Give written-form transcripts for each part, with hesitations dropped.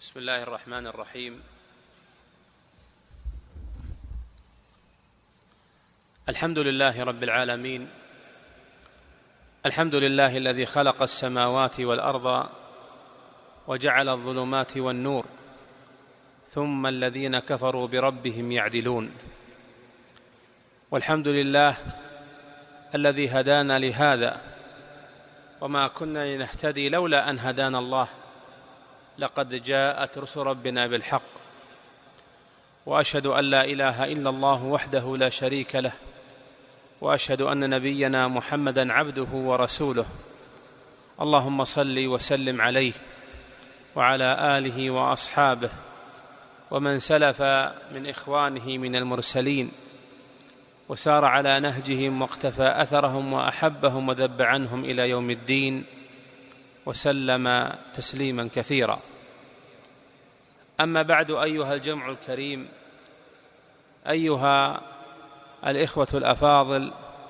بسم الله الرحمن الرحيم. الحمد لله رب العالمين، الحمد لله الذي خلق السماوات والأرض وجعل الظلمات والنور، ثم الذين كفروا بربهم يعدلون. والحمد لله الذي هدانا لهذا، وما كنا لنهتدي لولا أن هدانا الله، لقد جاءت رسل ربنا بالحق. وأشهد أن لا إله إلا الله وحده لا شريك له، وأشهد أن نبينا محمدًا عبده ورسوله. اللهم صل وسلم عليه وعلى آله وأصحابه ومن سلف من إخوانه من المرسلين، وسار على نهجهم واقتفى أثرهم وأحبهم وذب عنهم إلى يوم الدين، وسلم تسليما كثيرا. أما بعد، أيها الجمع الكريم، أيها الإخوة الأفاضل،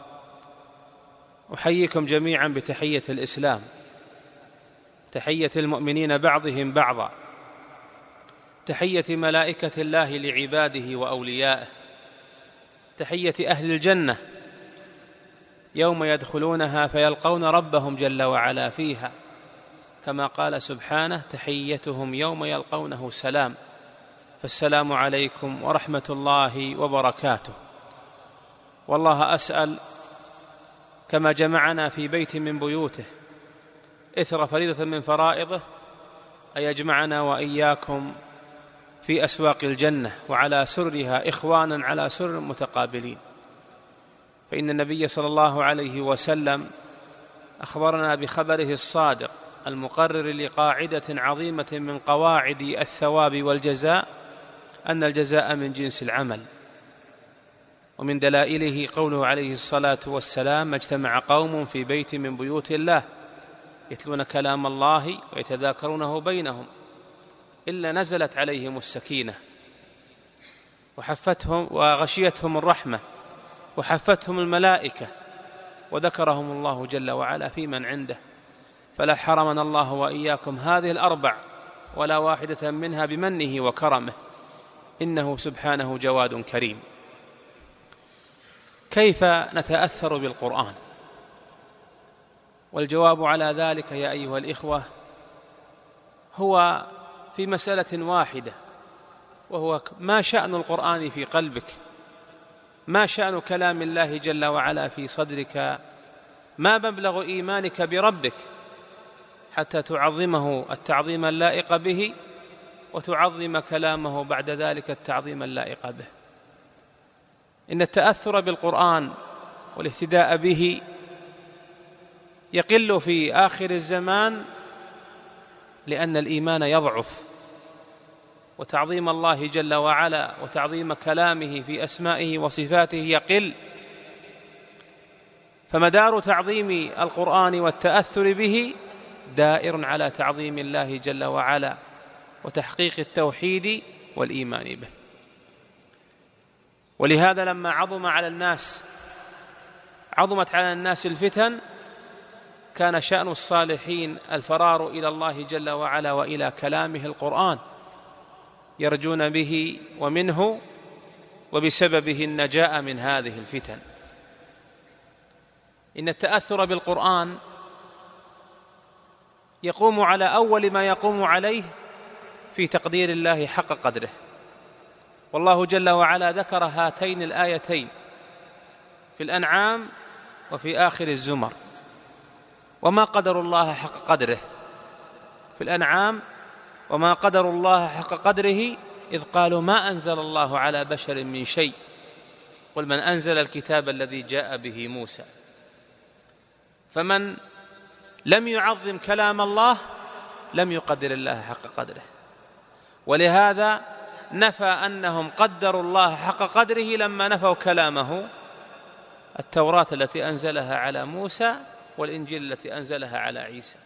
أحييكم جميعا بتحية الإسلام، تحية المؤمنين بعضهم بعضا، تحية ملائكة الله لعباده وأوليائه، تحية أهل الجنة يوم يدخلونها فيلقون ربهم جل وعلا فيها، كما قال سبحانه: تحيتهم يوم يلقونه سلام. فالسلام عليكم ورحمة الله وبركاته. والله أسأل كما جمعنا في بيت من بيوته إثر فريضة من فرائضه أن يجمعنا وإياكم في أسواق الجنة وعلى سرها إخوانا على سرر متقابلين. فإن النبي صلى الله عليه وسلم أخبرنا بخبره الصادق المقرر لقاعدة عظيمة من قواعد الثواب والجزاء، أن الجزاء من جنس العمل. ومن دلائله قوله عليه الصلاة والسلام: ما اجتمع قوم في بيت من بيوت الله يتلون كلام الله ويتذاكرونه بينهم إلا نزلت عليهم السكينة وحفتهم وغشيتهم الرحمة وحفتهم الملائكة وذكرهم الله جل وعلا في من عنده. فلا حرمنا الله وإياكم هذه الأربع ولا واحدة منها بمنه وكرمه، إنه سبحانه جواد كريم. كيف نتأثر بالقرآن؟ والجواب على ذلك يا أيها الإخوة هو في مسألة واحدة، وهو ما شأن القرآن في قلبك، ما شأن كلام الله جل وعلا في صدرك، ما مبلغ إيمانك بربك حتى تعظمه التعظيم اللائق به وتعظم كلامه بعد ذلك التعظيم اللائق به. إن التأثر بالقرآن والاهتداء به يقل في آخر الزمان، لأن الإيمان يضعف، وتعظيم الله جل وعلا وتعظيم كلامه في أسمائه وصفاته يقل. فمدار تعظيم القرآن والتأثر به دائر على تعظيم الله جل وعلا وتحقيق التوحيد والإيمان به. ولهذا لما عظمت على الناس الفتن، كان شأن الصالحين الفرار إلى الله جل وعلا وإلى كلامه القرآن، يرجون به ومنه وبسببه النجاة من هذه الفتن. إن التأثر بالقرآن يقوم على أول ما يقوم عليه في تقدير الله حق قدره. والله جل وعلا ذكر هاتين الآيتين في الأنعام وفي آخر الزمر: وما قدر الله حق قدره. في الأنعام: وما قدر الله حق قدره إذ قالوا ما أنزل الله على بشر من شيء قل من أنزل الكتاب الذي جاء به موسى. فمن لم يعظم كلام الله لم يقدر الله حق قدره. ولهذا نفى أنهم قدروا الله حق قدره لما نفوا كلامه، التوراة التي أنزلها على موسى والإنجيل التي أنزلها على عيسى.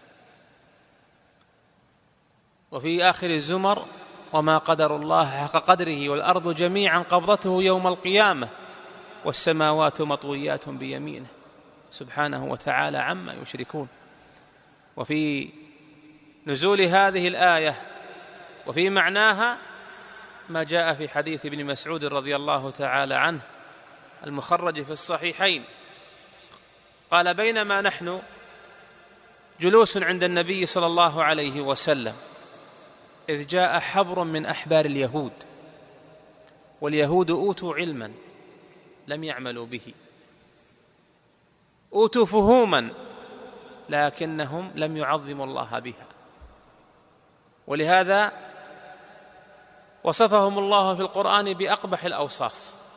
وفي آخر الزمر: وما قدر الله حق قدره والأرض جميعا قبضته يوم القيامة والسماوات مطويات بيمينه سبحانه وتعالى عما يشركون. وفي نزول هذه الآية وفي معناها ما جاء في حديث ابن مسعود رضي الله تعالى عنه المخرج في الصحيحين، قال: بينما نحن جلوس عند النبي صلى الله عليه وسلم إذ جاء حبر من أحبار اليهود، واليهود أوتوا علما لم يعملوا به، أوتوا فهوما لكنهم لم يعظموا الله بها، ولهذا وصفهم الله في القرآن بأقبح الأوصاف.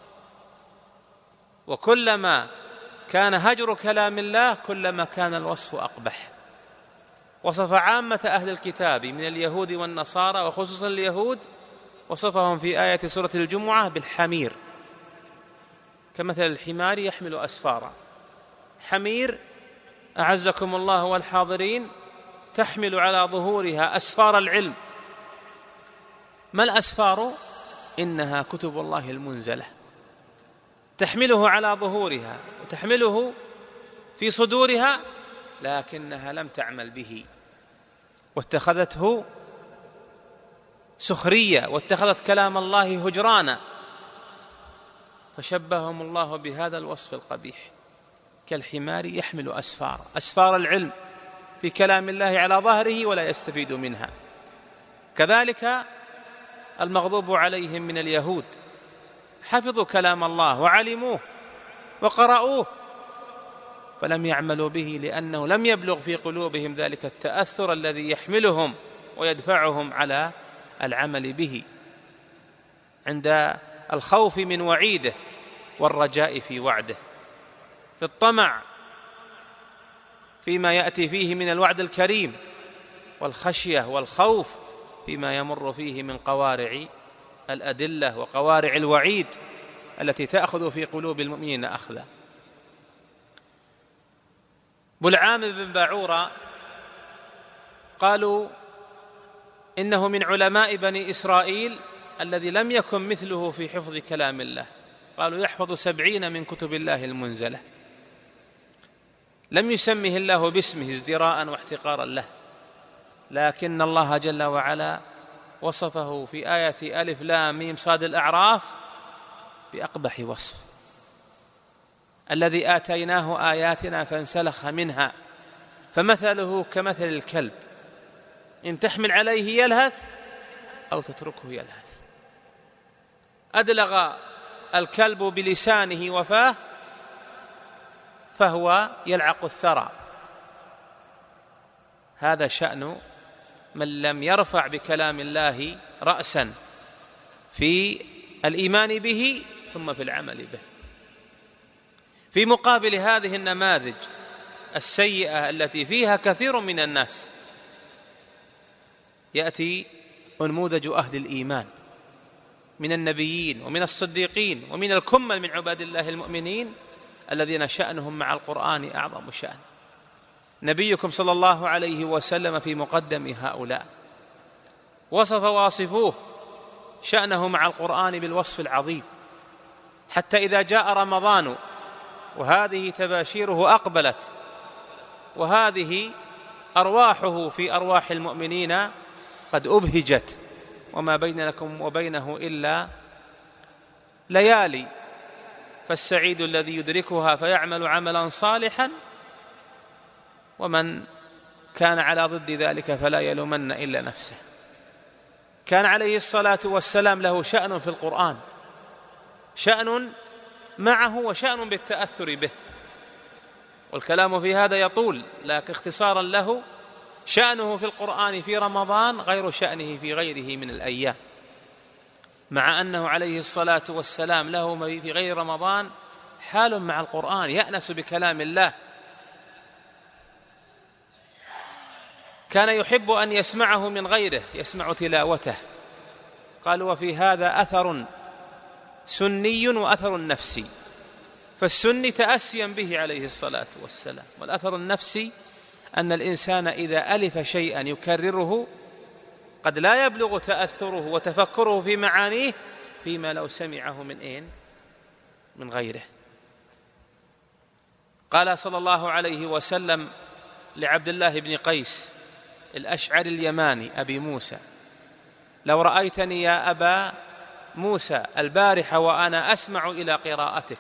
وكلما كان هجر كلام الله كلما كان الوصف أقبح. وصف عامة أهل الكتاب من اليهود والنصارى وخصوصا اليهود، وصفهم في آية سورة الجمعة بالحمير، كمثل الحمار يحمل أسفارا. حمير أعزكم الله والحاضرين تحمل على ظهورها أسفار العلم. ما الأسفار؟ إنها كتب الله المنزلة، تحمله على ظهورها وتحمله في صدورها، لكنها لم تعمل به واتخذته سخرية، واتخذت كلام الله هجرانا، فشبههم الله بهذا الوصف القبيح، كالحمار يحمل أسفار العلم في كلام الله على ظهره ولا يستفيد منها. كذلك المغضوب عليهم من اليهود، حفظوا كلام الله وعلموه وقرأوه فلم يعملوا به، لأنه لم يبلغ في قلوبهم ذلك التأثر الذي يحملهم ويدفعهم على العمل به عند الخوف من وعيده والرجاء في وعده، في الطمع فيما يأتي فيه من الوعد الكريم، والخشية والخوف فيما يمر فيه من قوارع الأدلة وقوارع الوعيد التي تأخذ في قلوب المؤمنين أخذا. بلعام بن باعورة قالوا إنه من علماء بني إسرائيل الذي لم يكن مثله في حفظ كلام الله، قالوا يحفظ 70 من كتب الله المنزلة، لم يسمه الله باسمه ازدراء واحتقارا له، لكن الله جل وعلا وصفه في آية ألف لام ميم صاد الأعراف بأقبح وصف: الذي آتيناه آياتنا فانسلخ منها فمثله كمثل الكلب إن تحمل عليه يلهث أو تتركه يلهث. أدلغ الكلب بلسانه وفاه فهو يلعق الثرى. هذا شأن من لم يرفع بكلام الله رأسا في الإيمان به ثم في العمل به. في مقابل هذه النماذج السيئة التي فيها كثير من الناس يأتي أنموذج أهل الإيمان من النبيين ومن الصديقين ومن الكمل من عباد الله المؤمنين الذين شأنهم مع القرآن أعظم شأن. نبيكم صلى الله عليه وسلم في مقدم هؤلاء وصف واصفوه شأنه مع القرآن بالوصف العظيم، حتى إذا جاء رمضان وهذه تباشيره أقبلت وهذه أرواحه في أرواح المؤمنين قد أبهجت وما بينكم وبينه إلا ليالي، فالسعيد الذي يدركها فيعمل عملا صالحا، ومن كان على ضد ذلك فلا يلومن إلا نفسه. كان عليه الصلاة والسلام له شأن في القرآن، شأن معه وشأن بالتأثر به، والكلام في هذا يطول، لكن اختصارا له شأنه في القرآن في رمضان غير شأنه في غيره من الأيام، مع أنه عليه الصلاة والسلام له في غير رمضان حال مع القرآن يأنس بكلام الله، كان يحب أن يسمعه من غيره، يسمع تلاوته. قالوا وفي هذا أثر سني وأثر نفسي، فالسني تأسيا به عليه الصلاة والسلام، والأثر النفسي أن الإنسان إذا ألف شيئا يكرره قد لا يبلغ تأثره وتفكره في معانيه فيما لو سمعه من غيره. قال صلى الله عليه وسلم لعبد الله بن قيس الأشعري اليماني أبي موسى: لو رأيتني يا أبا موسى البارحة وأنا أسمع إلى قراءتك.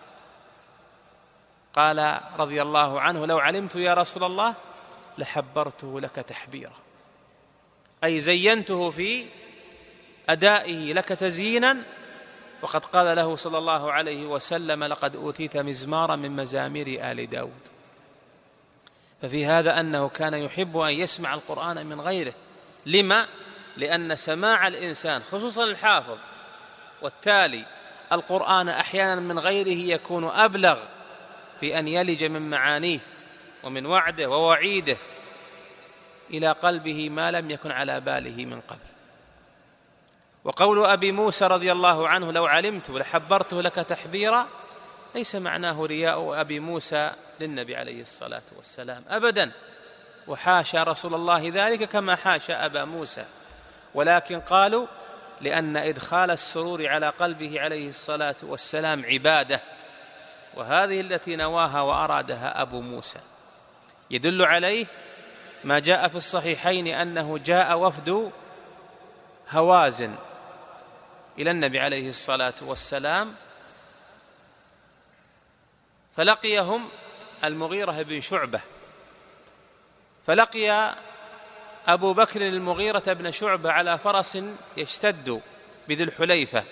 قال رضي الله عنه: لو علمت يا رسول الله لحبرته لك تحبيرا، أي زينته في أدائه لك تزيينا. وقد قال له صلى الله عليه وسلم: لقد أوتيت مزمارا من مزامير آل داود. ففي هذا أنه كان يحب أن يسمع القرآن من غيره. لما؟ لأن سماع الإنسان خصوصا الحافظ والتالي القرآن أحيانا من غيره يكون أبلغ في أن يلج من معانيه ومن وعده ووعيده إلى قلبه ما لم يكن على باله من قبل. وقول أبي موسى رضي الله عنه: لو علمت لحبرته لك تحبيرا، ليس معناه رياء أبي موسى للنبي عليه الصلاة والسلام أبدا، وحاشا رسول الله ذلك كما حاشا أبا موسى، ولكن قالوا لأن إدخال السرور على قلبه عليه الصلاة والسلام عبادة، وهذه التي نواها وأرادها أبو موسى. يدل عليه ما جاء في الصحيحين أنه جاء وفد هوازن إلى النبي عليه الصلاة والسلام، فلقيهم المغيرة بن شعبة، فلقي أبو بكر المغيرة بن شعبة على فرس يشتد بذي الحليفة.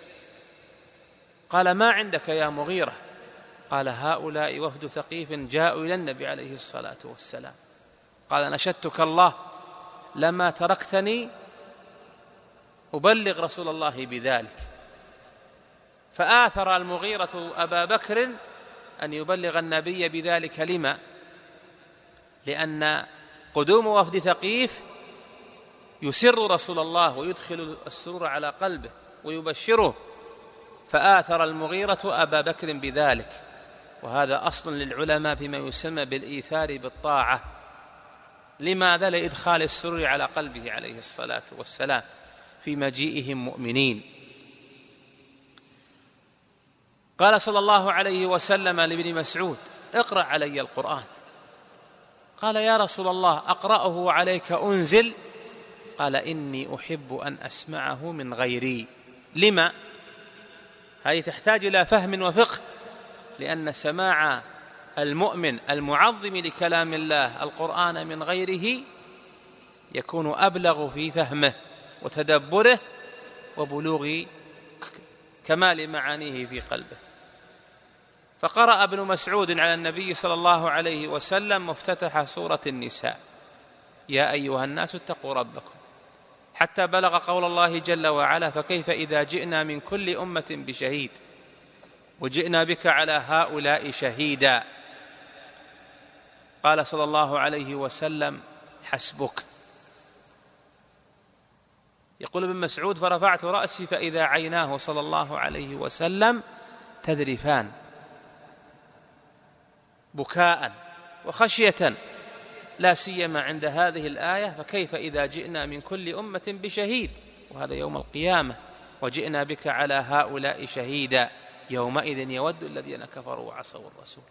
قال: ما عندك يا مغيرة؟ قال: هؤلاء وفد ثقيف جاءوا إلى النبي عليه الصلاة والسلام. قال: نشدتك الله لما تركتني أبلغ رسول الله بذلك. فآثر المغيرة أبا بكر أن يبلغ النبي بذلك. لما؟ لأن قدوم وفد ثقيف يسر رسول الله ويدخل السرور على قلبه ويبشره، فآثر المغيرة أبا بكر بذلك. وهذا أصل للعلماء فيما يسمى بالإيثار بالطاعة. لماذا؟ لإدخال السرور على قلبه عليه الصلاة والسلام في مجيئهم مؤمنين. قال صلى الله عليه وسلم لابن مسعود: اقرأ علي القرآن. قال: يا رسول الله أقرأه عليك أنزل؟ قال: إني أحب أن أسمعه من غيري. لما؟ هذه تحتاج إلى فهم وفقه، لأن سماع المؤمن المعظم لكلام الله القرآن من غيره يكون أبلغ في فهمه وتدبره وبلوغ كمال معانيه في قلبه. فقرأ ابن مسعود على النبي صلى الله عليه وسلم مفتتح سورة النساء: يا أيها الناس اتقوا ربكم، حتى بلغ قول الله جل وعلا: فكيف إذا جئنا من كل أمة بشهيد وجئنا بك على هؤلاء شهيدا. قال صلى الله عليه وسلم: حسبك. يقول ابن مسعود: فرفعت رأسي فإذا عيناه صلى الله عليه وسلم تذرفان بكاء وخشية، لا سيما عند هذه الآية: فكيف إذا جئنا من كل أمة بشهيد، وهذا يوم القيامة، وجئنا بك على هؤلاء شهيدا، يومئذ يود الذين كفروا وعصوا الرسول.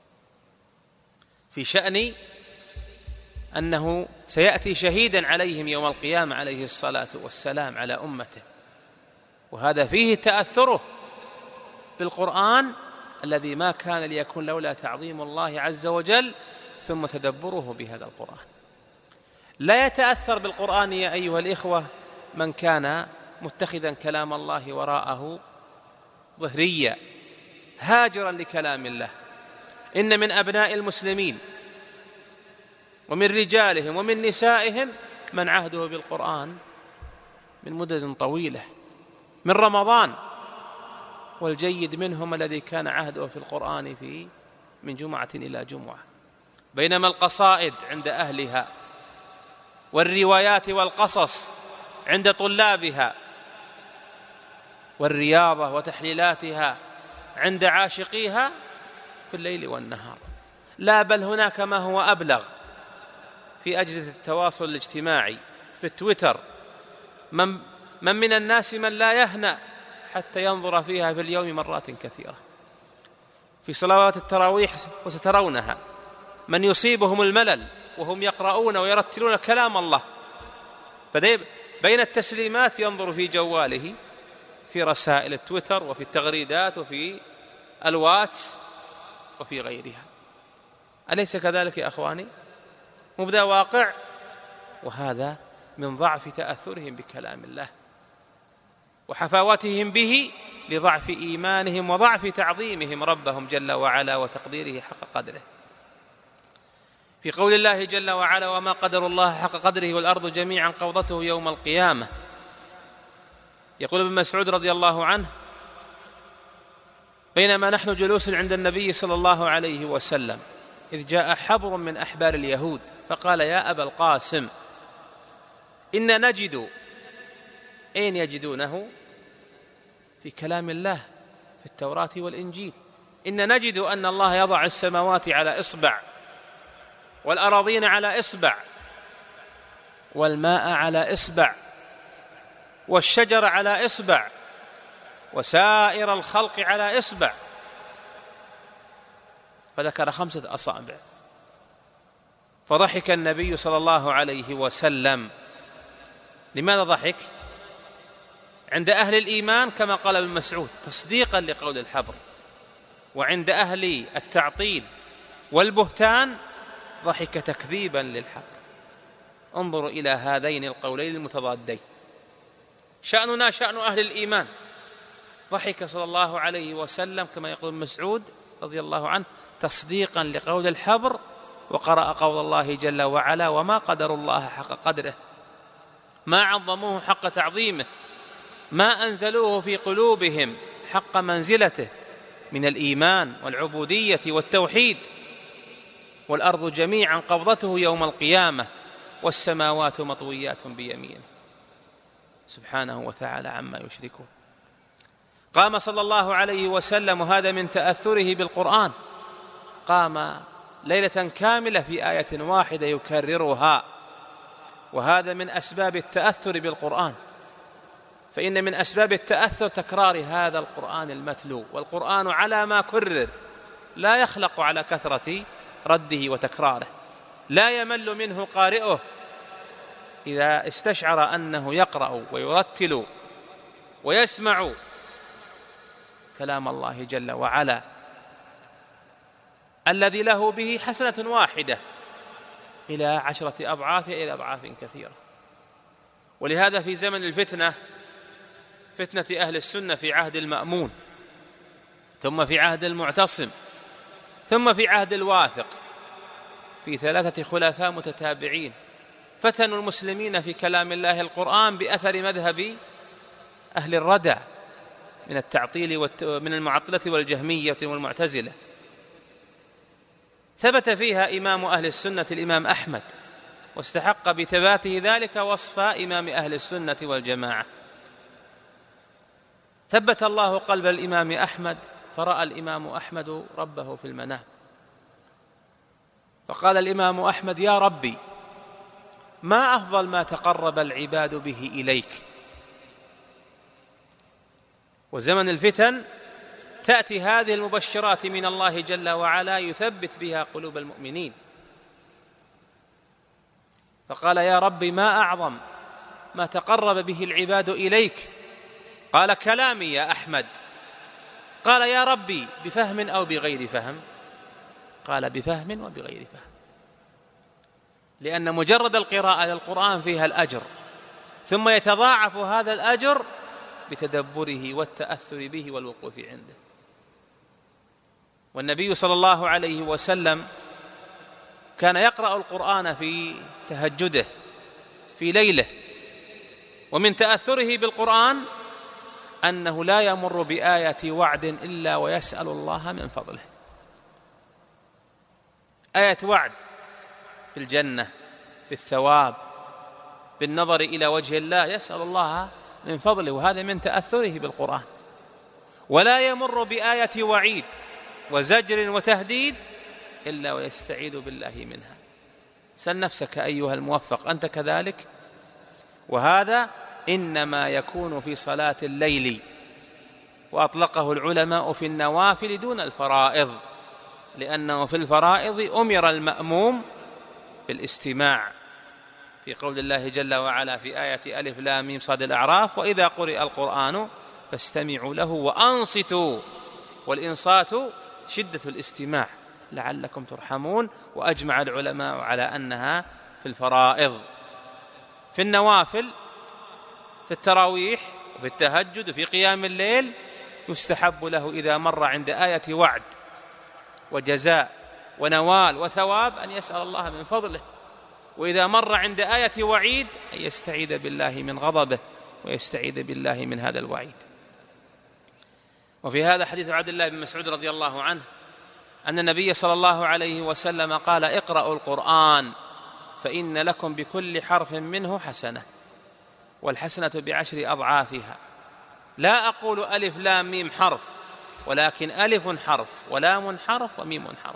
في شأن أنه سيأتي شهيدا عليهم يوم القيامة عليه الصلاة والسلام على أمته، وهذا فيه تأثره بالقرآن الذي ما كان ليكون لولا تعظيم الله عز وجل ثم تدبره بهذا القرآن. لا يتأثر بالقرآن يا أيها الإخوة من كان متخذا كلام الله وراءه ظهريا هاجرا لكلام الله. إن من أبناء المسلمين ومن رجالهم ومن نسائهم من عهده بالقرآن من مدد طويلة من رمضان، والجيد منهم الذي كان عهده في القرآن من جمعة إلى جمعة، بينما القصائد عند أهلها والروايات والقصص عند طلابها والرياضة وتحليلاتها عند عاشقيها في الليل والنهار. لا، بل هناك ما هو أبلغ في أجهزة التواصل الاجتماعي، في التويتر، من الناس من لا يهنأ حتى ينظر فيها في اليوم مرات كثيرة. في صلوات التراويح وسترونها من يصيبهم الملل وهم يقرؤون ويرتلون كلام الله، بين التسليمات ينظر في جواله، في رسائل التويتر وفي التغريدات وفي الواتس وفي غيرها. أليس كذلك يا أخواني؟ مبدأ واقع. وهذا من ضعف تأثرهم بكلام الله وحفاوتهم به لضعف إيمانهم وضعف تعظيمهم ربهم جل وعلا وتقديره حق قدره. في قول الله جل وعلا: وما قدر الله حق قدره والأرض جميعا قبضته يوم القيامة. يقول ابن مسعود رضي الله عنه: بينما نحن جلوس عند النبي صلى الله عليه وسلم إذ جاء حبر من أحبار اليهود فقال: يا أبا القاسم، إن نجد، أين يجدونه؟ في كلام الله في التوراة والإنجيل. إن نجد أن الله يضع السماوات على إصبع والأراضين على إصبع والماء على إصبع والشجر على إصبع وسائر الخلق على إصبع، فذكر 5 أصابع. فضحك النبي صلى الله عليه وسلم. لماذا ضحك؟ عند أهل الإيمان كما قال ابن مسعود تصديقا لقول الحبر، وعند أهل التعطيل والبهتان ضحك تكذيبا للحبر. انظروا إلى هذين القولين المتضادين. شأننا شأن أهل الإيمان. ضحك صلى الله عليه وسلم كما يقول ابن مسعود رضي الله عنه تصديقا لقول الحبر، وقرأ قول الله جل وعلا: وما قدر الله حق قدره، ما عظموه حق تعظيمه، ما أنزلوه في قلوبهم حق منزلته من الإيمان والعبودية والتوحيد. والأرض جميعا قبضته يوم القيامة والسماوات مطويات بيمينه سبحانه وتعالى عما يشركون. قام صلى الله عليه وسلم، وهذا من تأثره بالقرآن، قام ليلة كاملة في آية واحدة يكررها، وهذا من أسباب التأثر بالقرآن. فإن من أسباب التأثر تكرار هذا القرآن المتلو، والقرآن على ما كرر لا يخلق على كثرة رده وتكراره، لا يمل منه قارئه إذا استشعر أنه يقرأ ويرتل ويسمع كلام الله جل وعلا الذي له به حسنة واحدة إلى 10 أضعاف إلى أضعاف كثيرة. ولهذا في زمن الفتنة، فتنة أهل السنة في عهد المأمون، ثم في عهد المعتصم، ثم في عهد الواثق، في 3 خلفاء متتابعين فتنوا المسلمين في كلام الله القرآن بأثر مذهب أهل الردى من التعطيل من المعطلة والجهمية والمعتزلة. ثبت فيها إمام أهل السنة الإمام أحمد، واستحق بثباته ذلك وصف إمام أهل السنة والجماعة. ثبت الله قلب الإمام أحمد، فرأى الإمام أحمد ربه في المنام، فقال الإمام أحمد: يا ربي، ما أفضل ما تقرب العباد به إليك. وزمن الفتن تأتي هذه المبشرات من الله جل وعلا يثبت بها قلوب المؤمنين. فقال: يا ربي، ما أعظم ما تقرب به العباد إليك؟ قال: كلامي يا أحمد. قال: يا ربي، بفهم أو بغير فهم؟ قال: بفهم وبغير فهم، لأن مجرد القراءة للقرآن فيها الأجر، ثم يتضاعف هذا الأجر بتدبره والتأثر به والوقوف عنده. والنبي صلى الله عليه وسلم كان يقرأ القرآن في تهجده في ليله، ومن تأثره بالقرآن أنه لا يمر بآية وعد إلا ويسأل الله من فضله. آية وعد بالجنة، بالثواب، بالنظر إلى وجه الله، يسأل الله من فضله، وهذا من تأثره بالقرآن. ولا يمر بآية وعيد وزجر وتهديد إلا ويستعيذ بالله منها. سل نفسك أيها الموفق، أنت كذلك؟ وهذا إنما يكون في صلاة الليل، وأطلقه العلماء في النوافل دون الفرائض، لأنه في الفرائض أمر المأموم بالاستماع في قول الله جل وعلا في آية ألف لام ميم صاد الأعراف: وإذا قرئ القرآن فاستمعوا له وأنصتوا. والإنصات شدة الاستماع لعلكم ترحمون. وأجمع العلماء على أنها في الفرائض، في النوافل، في التراويح وفي التهجد وفي قيام الليل يستحب له إذا مر عند آية وعد وجزاء ونوال وثواب أن يسأل الله من فضله، وإذا مر عند آية وعيد أن يستعيذ بالله من غضبه ويستعيذ بالله من هذا الوعيد. وفي هذا حديث عبد الله بن مسعود رضي الله عنه أن النبي صلى الله عليه وسلم قال: اقرأوا القرآن فإن لكم بكل حرف منه حسنة، والحسنة بعشر أضعافها. لا أقول ألف لام ميم حرف، ولكن ألف حرف ولام حرف وميم حرف.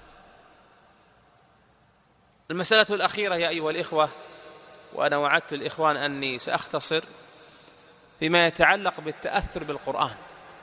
المسألة الأخيرة يا أيها الإخوة، وأنا وعدت الإخوان أني سأختصر، فيما يتعلق بالتأثر بالقرآن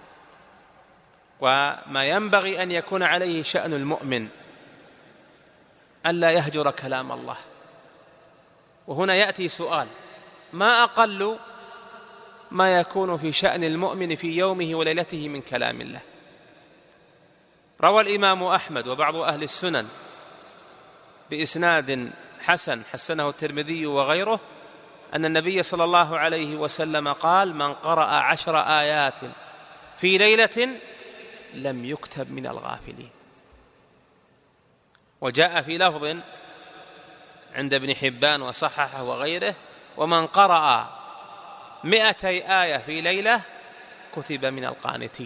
وما ينبغي أن يكون عليه شأن المؤمن، ألا يهجر كلام الله. وهنا يأتي سؤال: ما أقل ما يكون في شأن المؤمن في يومه وليلته من كلام الله؟ روى الإمام أحمد وبعض أهل السنن بإسناد حسن حسنه الترمذي وغيره أن النبي صلى الله عليه وسلم قال: من قرأ 10 آيات في ليلة لم يكتب من الغافلين. وجاء في لفظ عند ابن حبان وصححه وغيره: ومن قرأ 200 آية في ليلة كتب من القانتين.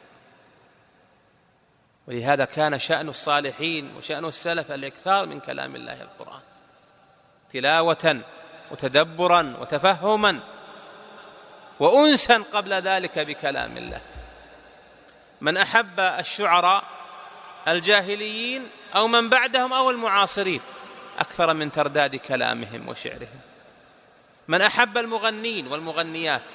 ولهذا كان شأن الصالحين وشأن السلف الإكثار من كلام الله القرآن، تلاوة وتدبرا وتفهما وأنسا قبل ذلك بكلام الله. من أحب الشعراء الجاهليين أو من بعدهم أو المعاصرين أكثر من ترداد كلامهم وشعرهم. من أحب المغنين والمغنيات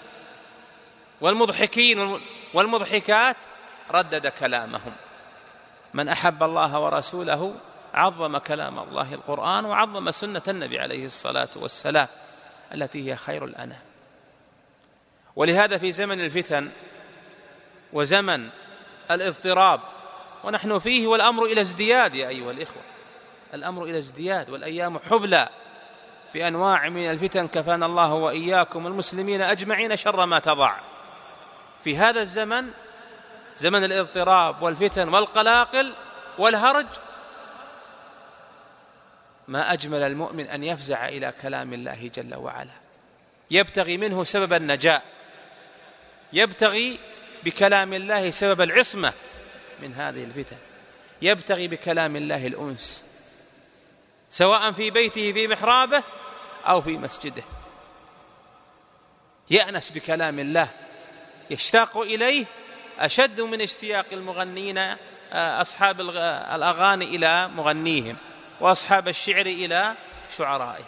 والمضحكين والمضحكات ردد كلامهم. من أحب الله ورسوله عظم كلام الله القرآن وعظم سنة النبي عليه الصلاة والسلام التي هي خير الأنام. ولهذا في زمن الفتن وزمن الاضطراب ونحن فيه، والأمر إلى ازدياد يا أيها الإخوة، الأمر إلى ازدياد، والأيام حبلى بأنواع من الفتن، كفانا الله وإياكم المسلمين أجمعين شر ما تضع. في هذا الزمن، زمن الاضطراب والفتن والقلاقل والهرج، ما أجمل المؤمن أن يفزع إلى كلام الله جل وعلا، يبتغي منه سبب النجاة، يبتغي بكلام الله سبب العصمة من هذه الفتن، يبتغي بكلام الله الأنس، سواء في بيته في محرابه أو في مسجده، يأنس بكلام الله، يشتاق إليه أشد من اشتياق المغنين أصحاب الأغاني إلى مغنيهم وأصحاب الشعر إلى شعرائهم.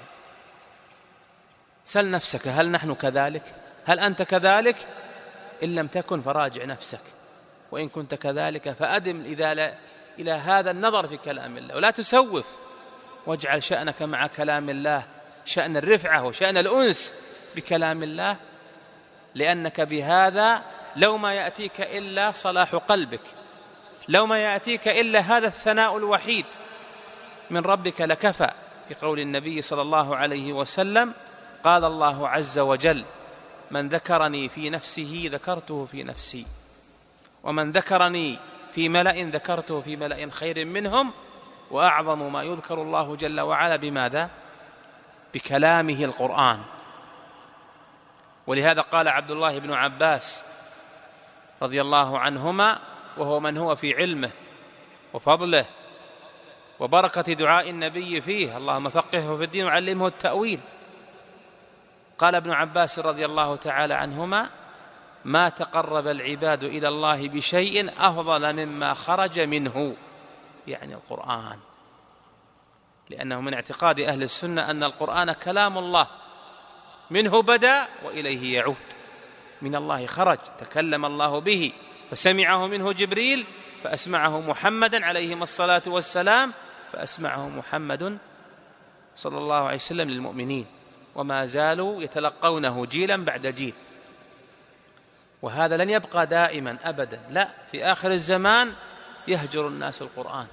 سل نفسك، هل نحن كذلك؟ هل أنت كذلك؟ إن لم تكن فراجع نفسك، وإن كنت كذلك فأدم إلى هذا النظر في كلام الله، ولا تسوف، واجعل شأنك مع كلام الله شأن الرفعة وشأن الأنس بكلام الله، لأنك بهذا لو ما يأتيك إلا صلاح قلبك، لو ما يأتيك إلا هذا الثناء الوحيد من ربك لكفى. في قول النبي صلى الله عليه وسلم: قال الله عز وجل: من ذكرني في نفسه ذكرته في نفسي، ومن ذكرني في ملأ ذكرته في ملأ خير منهم. وأعظم ما يذكر الله جل وعلا بماذا؟ بكلامه القرآن. ولهذا قال عبد الله بن عباس رضي الله عنهما، وهو من هو في علمه وفضله وبركة دعاء النبي فيه: اللهم فقهه في الدين وعلمه التأويل. قال ابن عباس رضي الله تعالى عنهما: ما تقرب العباد إلى الله بشيء أفضل مما خرج منه، يعني القرآن، لأنه من اعتقاد أهل السنة أن القرآن كلام الله، منه بدأ وإليه يعود، من الله خرج، تكلم الله به فسمعه منه جبريل فأسمعه محمدا عليه الصلاة والسلام، فأسمعه محمد صلى الله عليه وسلم للمؤمنين، وما زالوا يتلقونه جيلا بعد جيل. وهذا لن يبقى دائما أبدا، لا، في آخر الزمان يهجر الناس القرآن،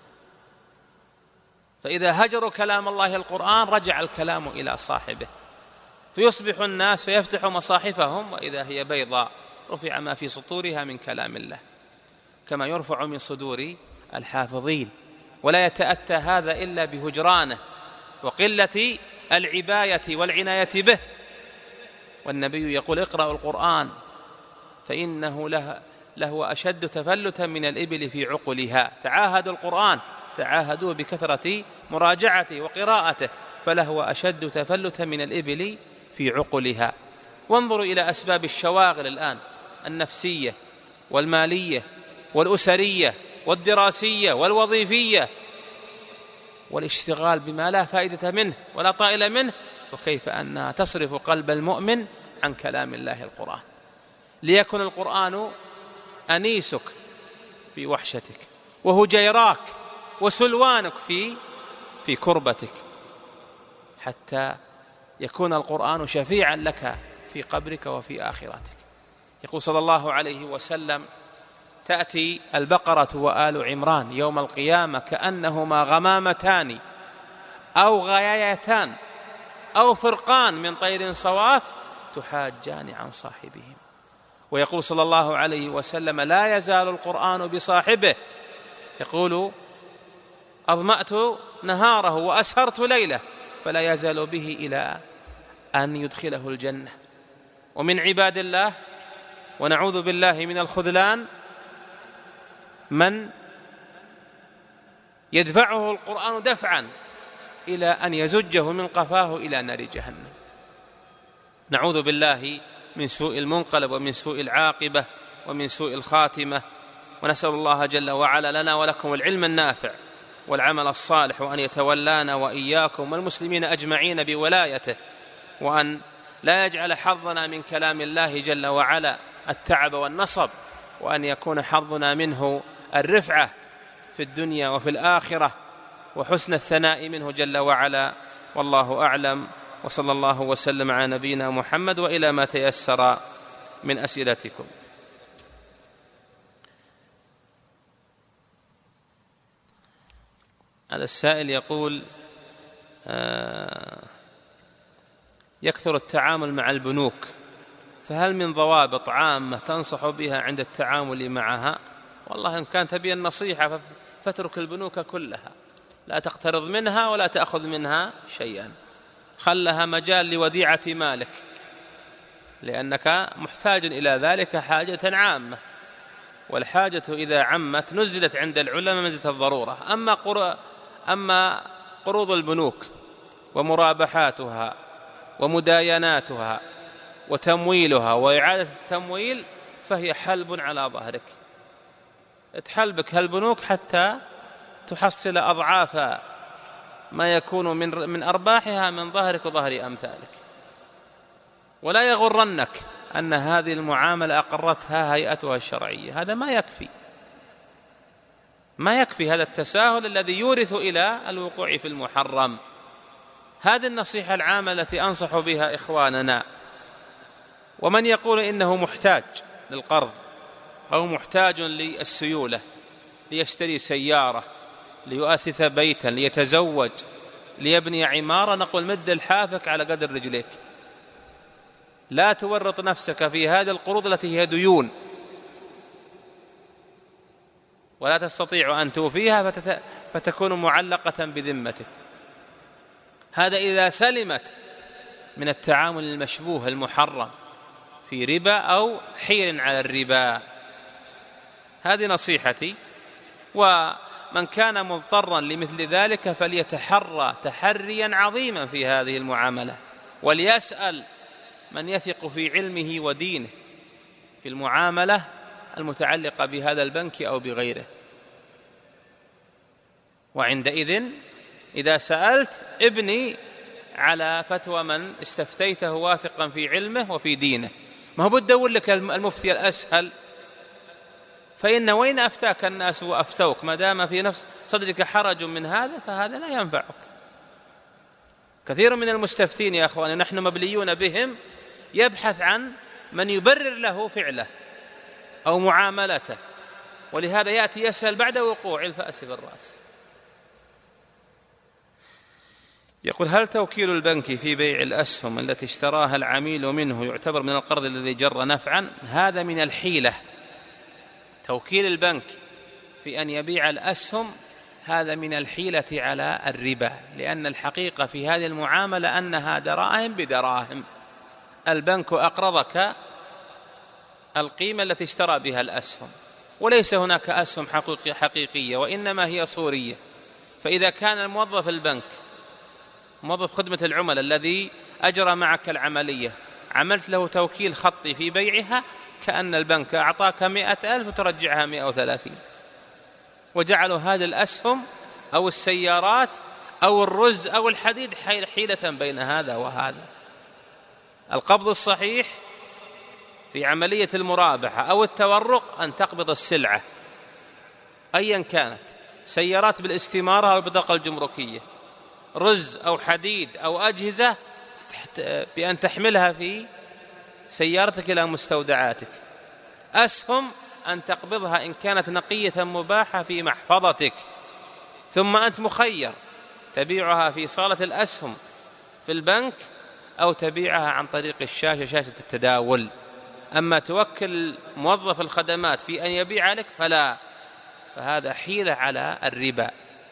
فإذا هجروا كلام الله القرآن رجع الكلام إلى صاحبه، فيصبح الناس فيفتحوا مصاحفهم وإذا هي بيضاء رفع ما في سطورها من كلام الله، كما يرفع من صدور الحافظين. ولا يتأتى هذا إلا بهجرانه وقلة العباية والعناية به. والنبي يقول: اقرأوا القرآن فإنه له أشد تفلتا من الإبل في عقلها. تعاهدوا القرآن، تعاهدوا بكثرة مراجعته وقراءته، فله أشد تفلتا من الإبل في عقلها. وانظروا إلى أسباب الشواغل الآن، النفسية والمالية والأسرية والدراسية والوظيفية، والاشتغال بما لا فائدة منه ولا طائل منه، وكيف أنها تصرف قلب المؤمن عن كلام الله القرآن. ليكن القرآن أنيسك في وحشتك، وهجيراك وسلوانك في كربتك، حتى يكون القرآن شفيعا لك في قبرك وفي آخرتك. يقول صلى الله عليه وسلم: تأتي البقرة وآل عمران يوم القيامة كأنهما غمامتان أو غيايتان أو فرقان من طير صواف تحاجان عن صاحبهم. ويقول صلى الله عليه وسلم: لا يزال القرآن بصاحبه يقول: أظمأت نهاره وأسهرت ليله، فلا يزال به إلى أن يدخله الجنة. ومن عباد الله، ونعوذ بالله من الخذلان، من يدفعه القرآن دفعا إلى أن يزجه من قفاه إلى نار جهنم. نعوذ بالله من سوء المنقلب ومن سوء العاقبة ومن سوء الخاتمة. ونسأل الله جل وعلا لنا ولكم العلم النافع والعمل الصالح، وأن يتولانا وإياكم والمسلمين أجمعين بولايته، وأن لا يجعل حظنا من كلام الله جل وعلا التعب والنصب، وأن يكون حظنا منه الرفعة في الدنيا وفي الآخرة وحسن الثناء منه جل وعلا. والله أعلم، وصلى الله وسلم على نبينا محمد. وإلى ما تيسر من أسئلتكم. هذا السائل يقول: يكثر التعامل مع البنوك، فهل من ضوابط عامة تنصح بها عند التعامل معها؟ والله إن كانت تبي النصيحة فاترك البنوك كلها، لا تقترض منها ولا تأخذ منها شيئا، خلها مجال لوديعة مالك، لأنك محتاج إلى ذلك حاجة عامة، والحاجة إذا عمت نزلت عند العلماء منزلة الضرورة. أما قروض البنوك ومرابحاتها ومدايناتها وتمويلها وإعادة التمويل فهي حلب على ظهرك، تحلبك هالبنوك حتى تحصل أضعاف ما يكون من أرباحها من ظهرك وظهر أمثالك. ولا يغرنك أن هذه المعاملة أقرتها هيئتها الشرعية، هذا ما يكفي هذا التساهل الذي يورث إلى الوقوع في المحرم. هذه النصيحة العامة التي أنصح بها إخواننا. ومن يقول إنه محتاج للقرض أو محتاج للسيولة، ليشتري سيارة، ليؤثث بيتا، ليتزوج، ليبني عمارة، نقول مد لحافك على قدر رجليك، لا تورط نفسك في هذه القروض التي هي ديون ولا تستطيع أن توفيها فتكون معلقة بذمتك. هذا إذا سلمت من التعامل المشبوه المحرم في ربا أو حيل على الربا. هذه نصيحتي. ومن كان مضطرا لمثل ذلك فليتحرى تحريا عظيما في هذه المعاملات، وليسأل من يثق في علمه ودينه في المعاملة المتعلقة بهذا البنك أو بغيره. وعندئذ إذا سألت ابني على فتوى من استفتيته واثقا في علمه وفي دينه، ما هو بد أقول لك المفتي الأسهل، فإن وين أفتاك الناس وأفتوك، ما دام في نفس صدرك حرج من هذا فهذا لا ينفعك. كثير من المستفتين يا أخواني نحن مبليون بهم يبحث عن من يبرر له فعله أو معاملته، ولهذا يأتي يسأل بعد وقوع الفأس في الرأس. يقول: هل توكيل البنك في بيع الأسهم التي اشتراها العميل منه يعتبر من القرض الذي جر نفعا؟ هذا من الحيلة. توكيل البنك في أن يبيع الأسهم هذا من الحيلة على الربا، لأن الحقيقة في هذه المعاملة أنها دراهم بدراهم. البنك أقرضك القيمة التي اشترى بها الأسهم، وليس هناك أسهم حقيقية وإنما هي صورية. فإذا كان الموظف البنك موظف خدمة العملاء الذي أجرى معك العملية عملت له توكيل خطي في بيعها، كأن البنك أعطاك 100,000 وترجعها 130، وجعلوا هذه الأسهم أو السيارات أو الرز أو الحديد حيلة بين هذا وهذا. القبض الصحيح في عملية المرابحة أو التورق أن تقبض السلعة أيا كانت، سيارات بالاستمارة أو البطاقة الجمركية، رز أو حديد أو أجهزة بأن تحملها في سيارتك إلى مستودعاتك، أسهم أن تقبضها إن كانت نقية مباحة في محفظتك، ثم أنت مخير تبيعها في صالة الأسهم في البنك أو تبيعها عن طريق الشاشة، شاشة التداول. أما توكل موظف الخدمات في أن يبيع لك فلا، فهذا حيلة على الربا.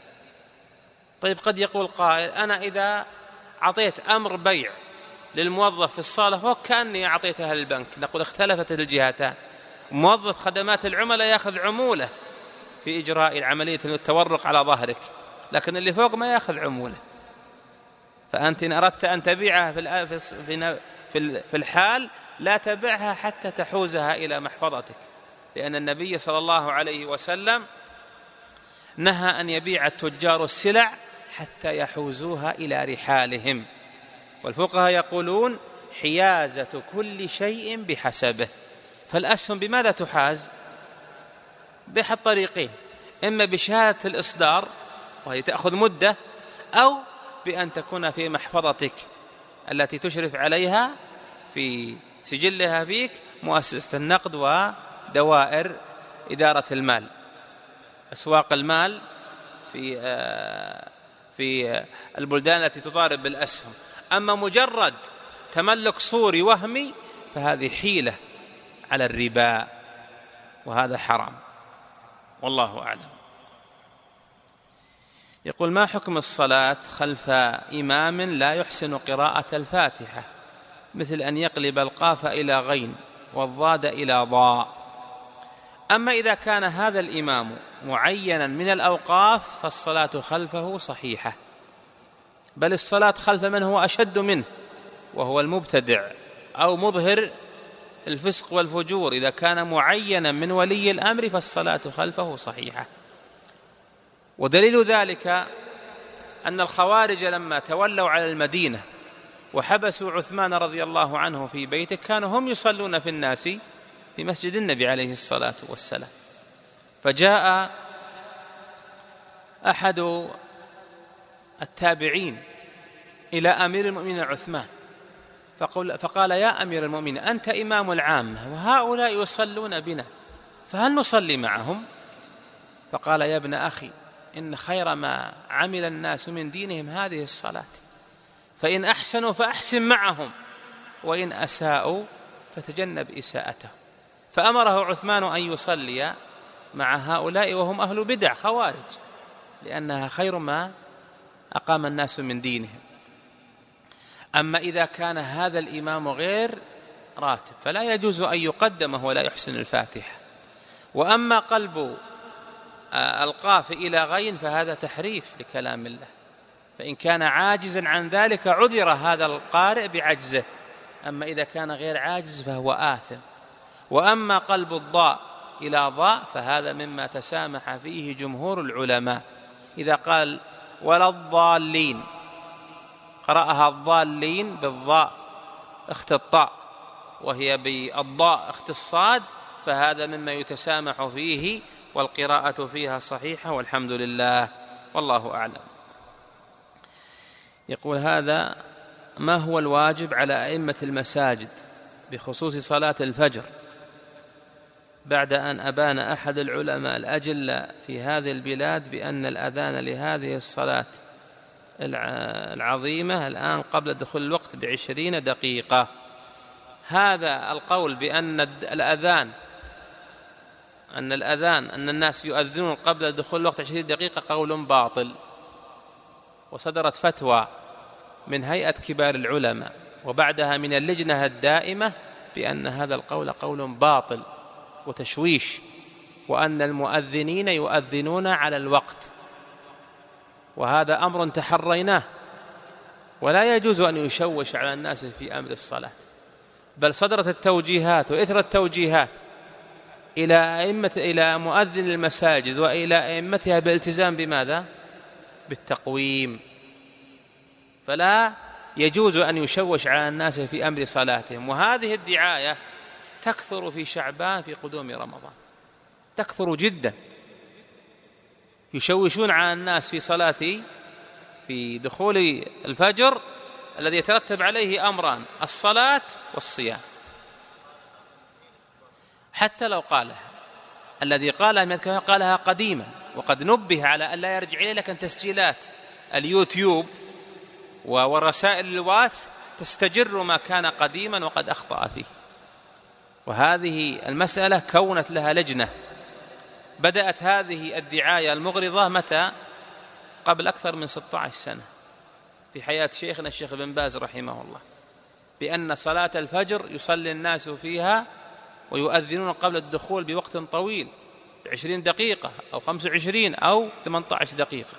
طيب قد يقول قائل: أنا إذا أعطيت أمر بيع للموظف في الصالة فوق كأني أعطيتها للبنك. نقول: اختلفت الجهتان. موظف خدمات العملاء يأخذ عمولة في إجراء عملية التورق على ظهرك، لكن اللي فوق ما يأخذ عمولة. فأنت إن أردت أن تبيعها في الحال لا تبيعها حتى تحوزها إلى محفظتك، لأن النبي صلى الله عليه وسلم نهى أن يبيع التجار السلع حتى يحوزوها إلى رحالهم. والفقهاء يقولون: حيازة كل شيء بحسبه. فالأسهم بماذا تحاز؟ بأحد طريقين: إما بشهادة الإصدار وهي تأخذ مدة، أو بأن تكون في محفظتك التي تشرف عليها في سجلها فيك مؤسسة النقد ودوائر إدارة المال، أسواق المال في البلدان التي تضارب بالأسهم. أما مجرد تملك صوري وهمي فهذه حيلة على الربا، وهذا حرام، والله أعلم. يقول: ما حكم الصلاة خلف إمام لا يحسن قراءة الفاتحة، مثل أن يقلب القاف إلى غين والضاد إلى ضاء؟ أما إذا كان هذا الإمام معينا من الأوقاف فالصلاة خلفه صحيحة، بل الصلاة خلف من هو أشد منه وهو المبتدع أو مظهر الفسق والفجور. إذا كان معينا من ولي الأمر فالصلاة خلفه صحيحة. ودليل ذلك أن الخوارج لما تولوا على المدينة وحبسوا عثمان رضي الله عنه في بيته كانوا هم يصلون في الناس في مسجد النبي عليه الصلاة والسلام، فجاء أحد التابعين إلى أمير المؤمنين عثمان فقال: يا أمير المؤمنين، أنت إمام العامة وهؤلاء يصلون بنا، فهل نصلي معهم؟ فقال: يا ابن أخي، إن خير ما عمل الناس من دينهم هذه الصلاة، فإن أحسنوا فأحسن معهم، وإن أساءوا فتجنب إساءته. فأمره عثمان أن يصلي مع هؤلاء وهم أهل بدع خوارج، لأنها خير ما أقام الناس من دينهم. أما إذا كان هذا الإمام غير راتب فلا يجوز أن يقدمه ولا يحسن الفاتحة. وأما قلب القاف إلى غين فهذا تحريف لكلام الله، فإن كان عاجزا عن ذلك عذر هذا القارئ بعجزه، أما إذا كان غير عاجز فهو آثم. وأما قلب الضاء إلى ضاء فهذا مما تسامح فيه جمهور العلماء. إذا قال ولا الضالين قرأها الضالين بالضاء اخت الطاء وهي بالضاء اخت الصاد، فهذا مما يتسامح فيه والقراءة فيها صحيحة، والحمد لله، والله أعلم. يقول هذا: ما هو الواجب على أئمة المساجد بخصوص صلاة الفجر بعد أن أبان أحد العلماء الأجلة في هذه البلاد بأن الأذان لهذه الصلاة العظيمة الآن قبل دخول الوقت ب20 دقيقة؟ هذا القول بأن الأذان أن الناس يؤذنون قبل دخول الوقت 20 دقيقة قول باطل، وصدرت فتوى من هيئة كبار العلماء وبعدها من اللجنة الدائمة بأن هذا القول قول باطل وتشويش، وأن المؤذنين يؤذنون على الوقت، وهذا أمر تحريناه، ولا يجوز أن يشوش على الناس في أمر الصلاة. بل صدرت التوجيهات وإثر التوجيهات إلى مؤذن المساجد وإلى أئمتها بالالتزام بماذا؟ بالتقويم. فلا يجوز أن يشوش على الناس في أمر صلاتهم. وهذه الدعاية تكثر في شعبان في قدوم رمضان، تكثر جدا، يشوشون على الناس في دخول الفجر الذي يترتب عليه أمران: الصلاة والصيام. حتى لو قالها الذي قالها قديما، وقد نبه على أن لا يرجع إليه، لكن تسجيلات اليوتيوب ورسائل الواتس تستجر ما كان قديما وقد أخطأ فيه. وهذه المسألة كونت لها لجنة. بدأت هذه الدعاية المغرضة متى؟ قبل أكثر من 16 سنة في حياة شيخنا الشيخ بن باز رحمه الله، بأن صلاة الفجر يصلي الناس فيها ويؤذنون قبل الدخول بوقت طويل 20 دقيقة أو 25 أو 18 دقيقة.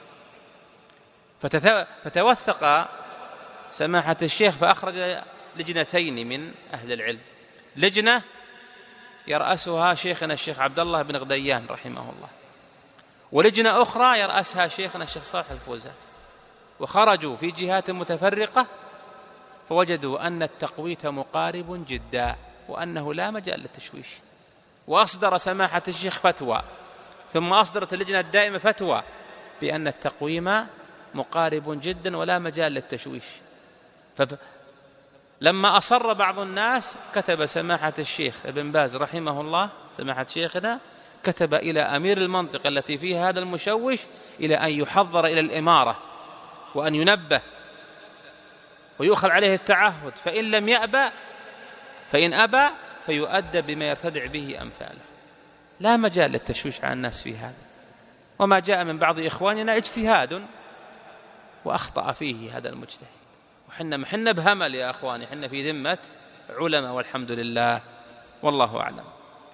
فتوثق سماحة الشيخ فأخرج لجنتين من أهل العلم، لجنة يرأسها شيخنا الشيخ عبد الله بن غديان رحمه الله، ولجنة أخرى يرأسها شيخنا الشيخ صالح الفوزان. وخرجوا في جهات متفرقة فوجدوا أن التقويت مقارب جدا وأنه لا مجال للتشويش. وأصدر سماحة الشيخ فتوى، ثم أصدرت اللجنة الدائمة فتوى بأن التقويم مقارب جدا ولا مجال للتشويش. لما أصر بعض الناس كتب سماحة الشيخ ابن باز رحمه الله، سماحة شيخنا كتب إلى أمير المنطقة التي فيها هذا المشوش إلى أن يحضر إلى الإمارة وأن ينبه ويؤخذ عليه التعهد، فإن أبى فيؤدى بما يرتدع به أمثاله. لا مجال للتشويش على الناس في هذا. وما جاء من بعض إخواننا اجتهاد وأخطأ فيه هذا المجتهد، وحنا بهمل يا أخواني، حنا في ذمة علماء والحمد لله، والله أعلم.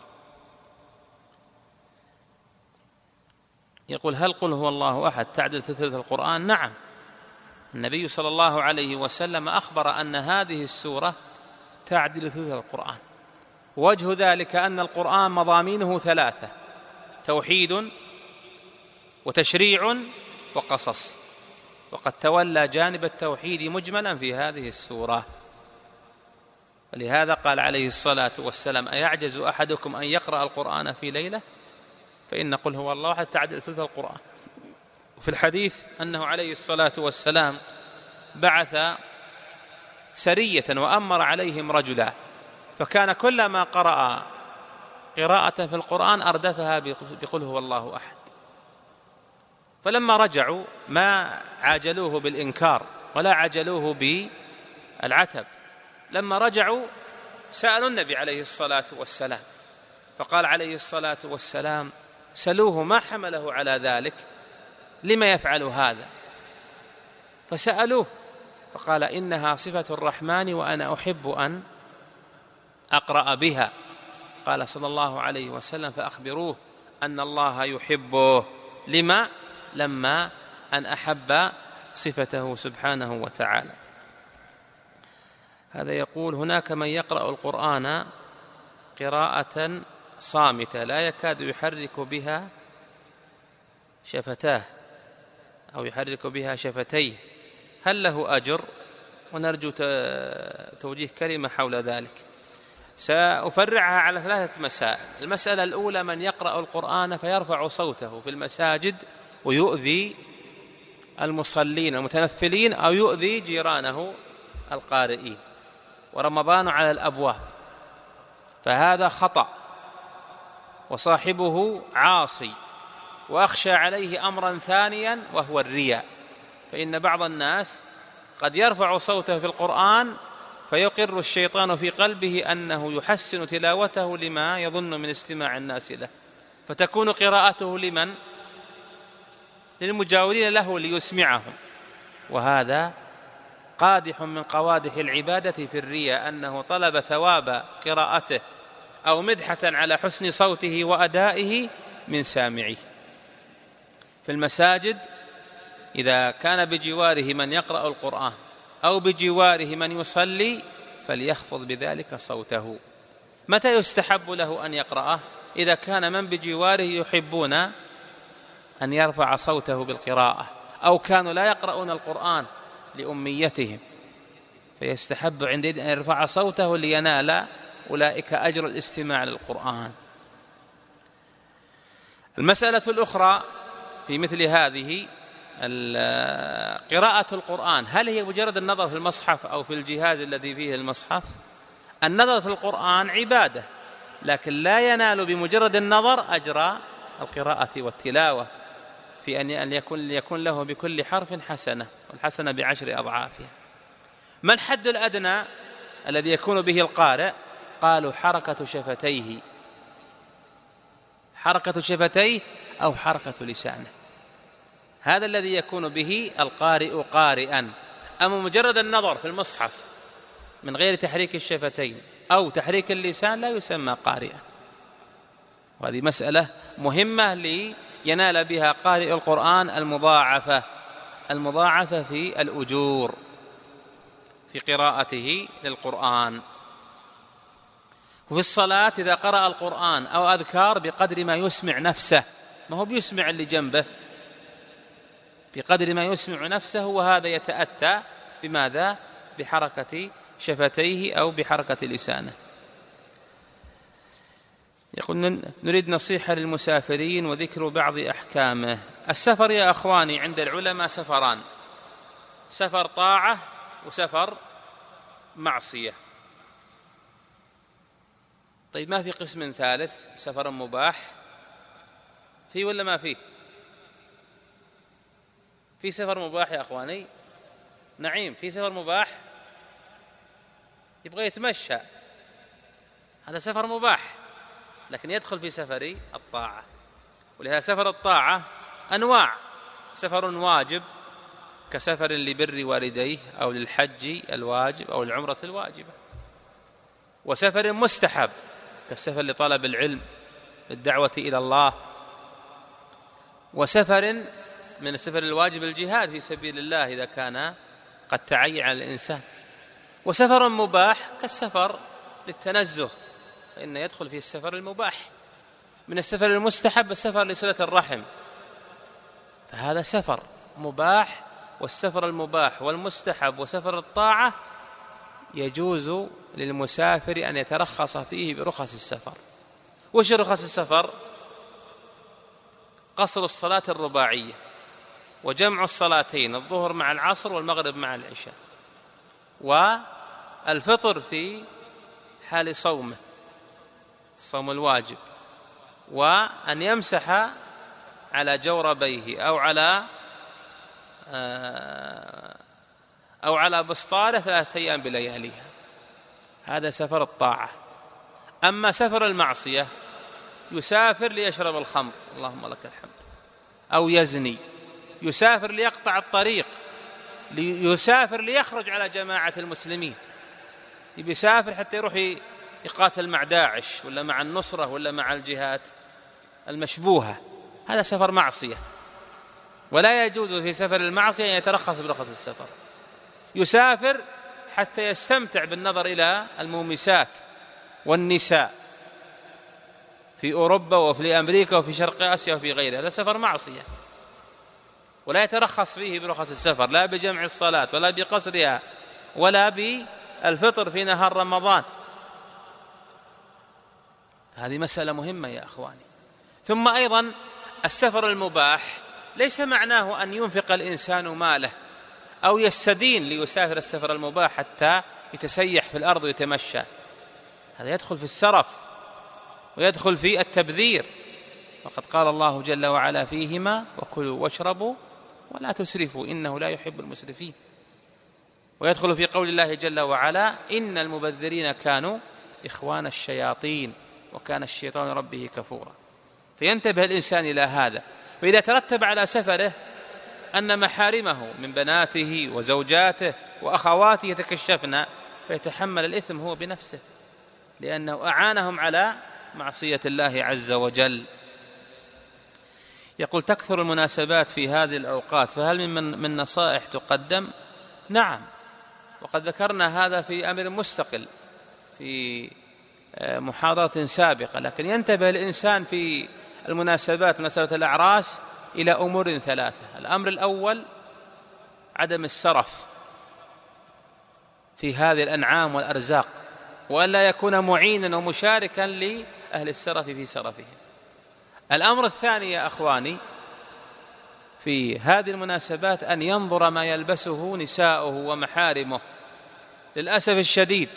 يقول: هل قل هو الله أحد تعدل ثلث القرآن؟ نعم، النبي صلى الله عليه وسلم أخبر أن هذه السورة تعدل ثلث القرآن. وجه ذلك أن القرآن مضامينه 3: توحيد وتشريع وقصص، وقد تولى جانب التوحيد مجملا في هذه السورة. ولهذا قال عليه الصلاة والسلام: أيعجز أحدكم أن يقرأ القرآن في ليلة؟ فإن قل هو الله أحد تعدل ثلث القرآن. وفي الحديث أنه عليه الصلاة والسلام بعث سرية وأمر عليهم رجلا، فكان كلما قرأ قراءة في القرآن أردفها بقل هو الله أحد. فلما رجعوا ما عاجلوه بالإنكار ولا عجلوه بالعتب، لما رجعوا سألوا النبي عليه الصلاة والسلام، فقال عليه الصلاة والسلام: سلوه ما حمله على ذلك، لما يفعل هذا؟ فسألوه فقال: إنها صفة الرحمن وأنا أحب أن أقرأ بها. قال صلى الله عليه وسلم: فأخبروه أن الله يحبه. لما أن أحب صفته سبحانه وتعالى. هذا يقول: هناك من يقرأ القرآن قراءة صامتة لا يكاد يحرك بها شفتاه أو يحرك بها شفتيه، هل له أجر؟ ونرجو توجيه كلمة حول ذلك. سأفرعها على 3 مسائل. المسألة الأولى: من يقرأ القرآن فيرفع صوته في المساجد ويؤذي المصلين المتنفلين أو يؤذي جيرانه القارئين، ورمضان على الأبواب، فهذا خطأ وصاحبه عاصي. وأخشى عليه أمرا ثانيا وهو الرياء، فإن بعض الناس قد يرفع صوته في القرآن فيقر الشيطان في قلبه أنه يحسن تلاوته لما يظن من استماع الناس له، فتكون قراءته لمن؟ للمجاورين له ليسمعهم، وهذا قادح من قوادح العبادة في الرياء، أنه طلب ثواب قراءته أو مدحة على حسن صوته وأدائه من سامعيه. في المساجد إذا كان بجواره من يقرأ القرآن أو بجواره من يصلي فليخفض بذلك صوته. متى يستحب له أن يقرأه؟ إذا كان من بجواره يحبون أن يرفع صوته بالقراءة، أو كانوا لا يقرؤون القرآن لأميتهم، فيستحب عندئذ أن يرفع صوته لينال أولئك أجر الاستماع للقرآن. المسألة الأخرى في مثل هذه قراءة القرآن، هل هي مجرد النظر في المصحف أو في الجهاز الذي فيه المصحف؟ النظر في القرآن عبادة، لكن لا ينال بمجرد النظر أجر القراءة والتلاوة، في أن يكون له بكل حرف حسنة، والحسنة ب10 أضعافها. ما الحد الأدنى الذي يكون به القارئ؟ قالوا حركة شفتيه، حركة شفتيه أو حركة لسانه، هذا الذي يكون به القارئ قارئا. أما مجرد النظر في المصحف من غير تحريك الشفتين أو تحريك اللسان لا يسمى قارئا، وهذه مسألة مهمة لينال بها قارئ القرآن المضاعفة في الأجور في قراءته للقرآن. وفي الصلاة إذا قرأ القرآن أو أذكار بقدر ما يسمع نفسه، ما هو بيسمع اللي جنبه، بقدر ما يسمع نفسه، وهذا يتأتى بماذا؟ بحركة شفتيه أو بحركة لسانه. يقول نريد نصيحة للمسافرين وذكر بعض أحكامه. السفر يا أخواني عند العلماء سفران: سفر طاعة وسفر معصية. طيب ما في قسم ثالث؟ سفر مباح فيه ولا ما فيه؟ في سفر مباح يا أخواني؟ نعيم في سفر مباح، يبغى يتمشى، هذا سفر مباح لكن يدخل في سفر الطاعة. ولهذا سفر الطاعة أنواع: سفر واجب كسفر لبر والديه أو للحج الواجب أو العمرة الواجبة، وسفر مستحب كالسفر لطلب العلم للدعوة إلى الله، وسفر من السفر الواجب الجهاد في سبيل الله إذا كان قد تعين على الإنسان، وسفر مباح كالسفر للتنزه فإن يدخل فيه السفر المباح. من السفر المستحب السفر لصلة الرحم، فهذا سفر مباح. والسفر المباح والمستحب وسفر الطاعة يجوز للمسافر أن يترخص فيه برخص السفر. وش رخص السفر؟ قصر الصلاة الرباعية، وجمع الصلاتين الظهر مع العصر والمغرب مع العشاء، والفطر في حال صومه الصوم الواجب، وأن يمسح على جوربيه أو على بسطاله 3 أيام بلياليها. هذا سفر الطاعة. أما سفر المعصية يسافر ليشرب الخمر، اللهم لك الحمد، أو يزني، يسافر ليقطع الطريق، يسافر ليخرج على جماعة المسلمين، يسافر حتى يروح يقاتل مع داعش ولا مع النصرة ولا مع الجهات المشبوهة، هذا سفر معصية. ولا يجوز في سفر المعصية أن يترخص برخص السفر. يسافر حتى يستمتع بالنظر إلى المومسات والنساء في أوروبا وفي أمريكا وفي شرق آسيا وفي غيرها، هذا سفر معصية، ولا يترخص فيه برخص السفر، لا بجمع الصلاة ولا بقصرها ولا بالفطر في نهار رمضان. هذه مسألة مهمة يا أخواني. ثم أيضا السفر المباح ليس معناه أن ينفق الإنسان ماله أو يستدين ليسافر السفر المباح حتى يتسيح في الأرض ويتمشى، هذا يدخل في السرف ويدخل في التبذير، وقد قال الله جل وعلا فيهما: وكلوا واشربوا ولا تسرفوا إنه لا يحب المسرفين. ويدخل في قول الله جل وعلا: إن المبذرين كانوا إخوان الشياطين وكان الشيطان ربه كفورا. فينتبه الإنسان إلى هذا. فإذا ترتب على سفره أن محارمه من بناته وزوجاته وأخواته يتكشفن، فيتحمل الإثم هو بنفسه، لأنه أعانهم على معصية الله عز وجل. يقول: تكثر المناسبات في هذه الأوقات، فهل من نصائح تقدم؟ نعم، وقد ذكرنا هذا في أمر مستقل في محاضرة سابقة. لكن ينتبه الإنسان في المناسبات، مناسبة الأعراس، إلى أمور ثلاثة. الأمر الأول عدم السرف في هذه الأنعام والأرزاق، وألا يكون معينا ومشاركا لأهل السرف في سرفهم. الأمر الثاني يا أخواني في هذه المناسبات أن ينظر ما يلبسه نساؤه ومحارمه. للأسف الشديد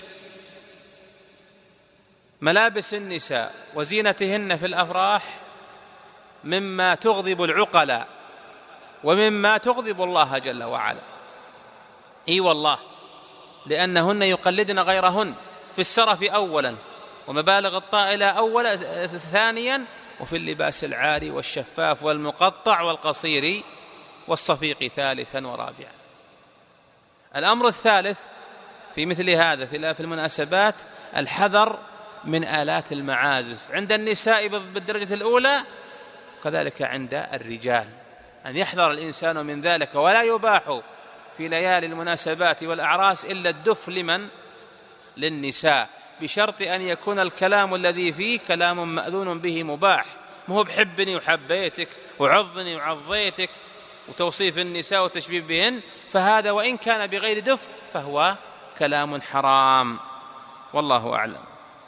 ملابس النساء وزينتهن في الأفراح مما تغضب العقلاء ومما تغضب الله جل وعلا. إي والله، لأنهن يقلدن غيرهن في السرف أولا، ومبالغ الطائلة أولا ثانيا، وفي اللباس العاري والشفاف والمقطع والقصير والصفيق ثالثا ورابعا. الأمر الثالث في مثل هذا في المناسبات الحذر من آلات المعازف عند النساء بالدرجة الأولى، وكذلك عند الرجال، أن يحذر الإنسان من ذلك. ولا يباح في ليالي المناسبات والأعراس إلا الدف للنساء، بشرط أن يكون الكلام الذي فيه كلام مأذون به مباح، مو بحبني وحبيتك وعظني وعظيتك وتوصيف النساء وتشبيه بهن، فهذا وإن كان بغير دف فهو كلام حرام، والله أعلم.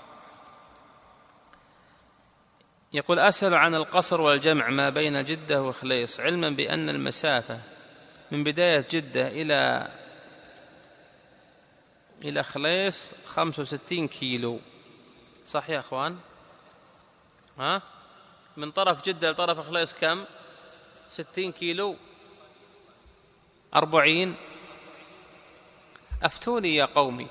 يقول: أسأل عن القصر والجمع ما بين جدة وخليص، علما بأن المسافة من بداية جدة إلى خليص 65 كيلو، صح يا أخوان؟ من طرف جدة لطرف خليص كم؟ 60 كيلو، 40. أفتوني يا قومي،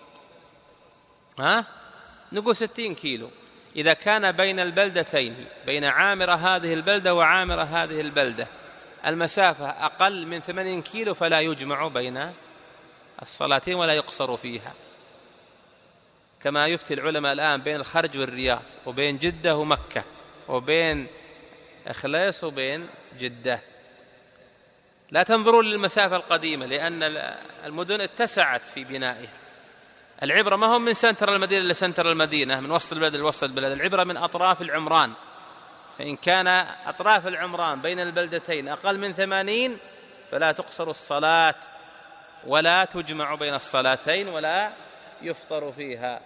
نقول 60 كيلو. إذا كان بين البلدتين، بين عامرة هذه البلدة وعامرة هذه البلدة، المسافة أقل من 80 كيلو، فلا يجمع بين الصلاتين ولا يقصر فيها، كما يفتي العلماء الآن بين الخرج والرياض، وبين جدة ومكة، وبين خليص وبين جدة. لا تنظروا للمسافة القديمة، لأن المدن اتسعت في بنائها. العبرة ما هم من سنتر المدينة إلى سنتر المدينة، من وسط البلد لوسط البلد، العبرة من أطراف العمران. فإن كان أطراف العمران بين البلدتين أقل من 80 فلا تقصر الصلاة ولا تجمع بين الصلاتين ولا يفطر فيها.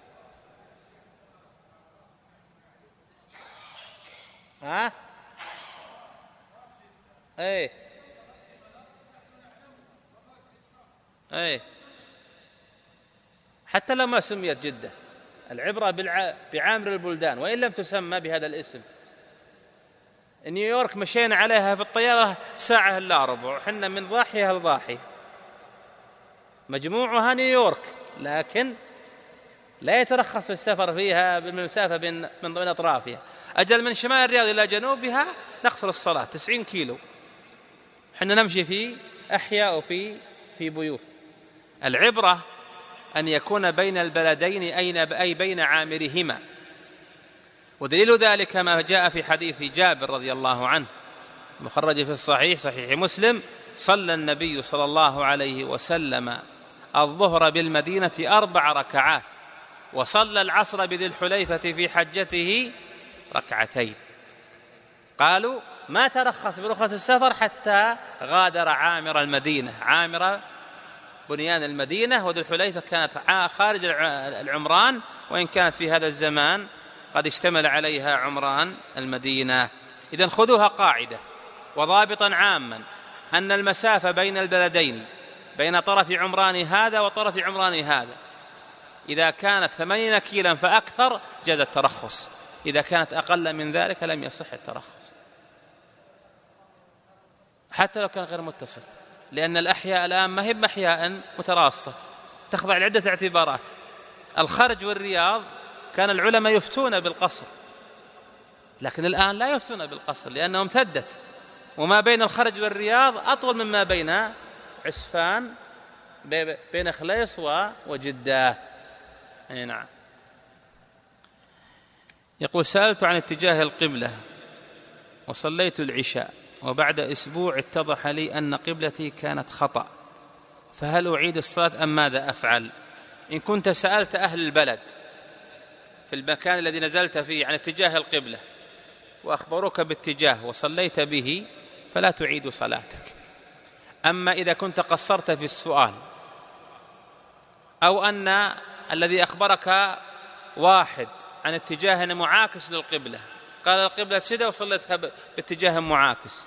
حتى لو ما سميت جدة، العبرة بعامر البلدان وإن لم تسمى بهذا الاسم. نيويورك مشينا عليها في الطيارة ساعة إلا ربع، وحنا من ضاحية لضاحية، مجموعها نيويورك، لكن لا يترخص في السفر فيها بالمسافة من ضمن أطرافها. أجل من شمال الرياض إلى جنوبها نقصر الصلاة 90 كيلو، حنا نمشي في أحياء وفي بيوت. العبرة أن يكون بين البلدين أي بين عامرهما. ودليل ذلك ما جاء في حديث جابر رضي الله عنه مخرج في صحيح مسلم: صلى النبي صلى الله عليه وسلم الظهر بالمدينة 4 ركعات، وصلى العصر بذي الحليفة في حجته 2 قالوا: ما ترخص برخص السفر حتى غادر عامر المدينة، عامر بنيان المدينة، وذي الحليفة كانت خارج العمران، وإن كانت في هذا الزمان قد اشتمل عليها عمران المدينة. إذن خذوها قاعدة، وضابطا عاما أن المسافة بين البلدين بين طرف عمران هذا وطرف عمران هذا إذا كانت 80 كيلا فأكثر جاز الترخص، إذا كانت أقل من ذلك لم يصح الترخص حتى لو كان غير متصل، لأن الأحياء الآن ما هي بأحياء متراصة، تخضع لعدة اعتبارات. الخرج والرياض كان العلماء يفتون بالقصر، لكن الآن لا يفتون بالقصر لأنه امتدت، وما بين الخرج والرياض أطول مما بين عسفان، بين خليص وجدة. نعم. يقول: سألت عن اتجاه القبلة وصليت العشاء، وبعد أسبوع اتضح لي أن قبلتي كانت خطأ، فهل أعيد الصلاة أم ماذا أفعل؟ إن كنت سألت أهل البلد في المكان الذي نزلت فيه عن اتجاه القبلة وأخبروك باتجاه وصليت به فلا تعيد صلاتك. أما إذا كنت قصرت في السؤال، أو أن الذي أخبرك واحد عن اتجاه معاكس للقبلة، قال القبلة كذا وصلتها باتجاه معاكس،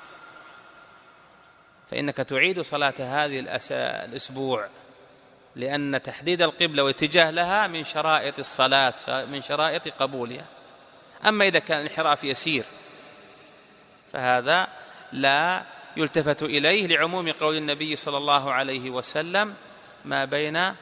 فإنك تعيد صلاة هذه الأسبوع، لأن تحديد القبلة والاتجاه لها من شرائط الصلاة، من شرائط قبولها. أما إذا كان الانحراف يسير فهذا لا يلتفت إليه، لعموم قول النبي صلى الله عليه وسلم: ما بين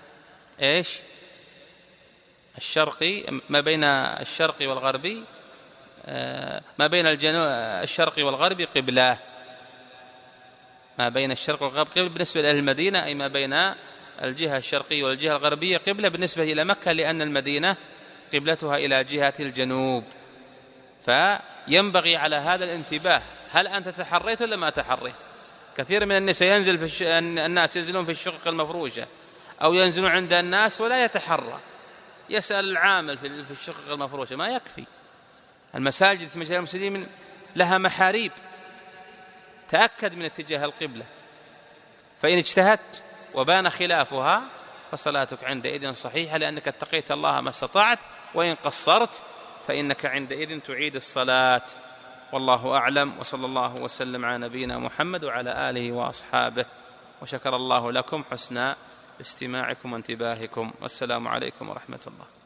الشرق والغرب، ما بين الشرق والغرب قبلة. ما بين الشرق والغرب قبلة بالنسبة لأهل المدينة، أي ما بين الجهة الشرقية والجهة الغربية قبلة بالنسبة إلى مكة، لأن المدينة قبلتها إلى جهة الجنوب. فينبغي على هذا الانتباه، هل أنت تحريت ولا ما تحريت؟ كثير من الناس ينزلون في الشقق المفروشة أو ينزلون عند الناس ولا يتحرى، يسأل العامل في الشقق المفروشة، ما يكفي. المساجد في مجال المسلمين لها محاريب، تأكد من اتجاه القبلة، فإن اجتهدت وبان خلافها فصلاتك عندئذ صحيحة، لأنك اتقيت الله ما استطعت، وإن قصرت فإنك عندئذ تعيد الصلاة. والله أعلم، وصلى الله وسلم على نبينا محمد وعلى آله وأصحابه، وشكر الله لكم حسن استماعكم وانتباهكم، والسلام عليكم ورحمة الله.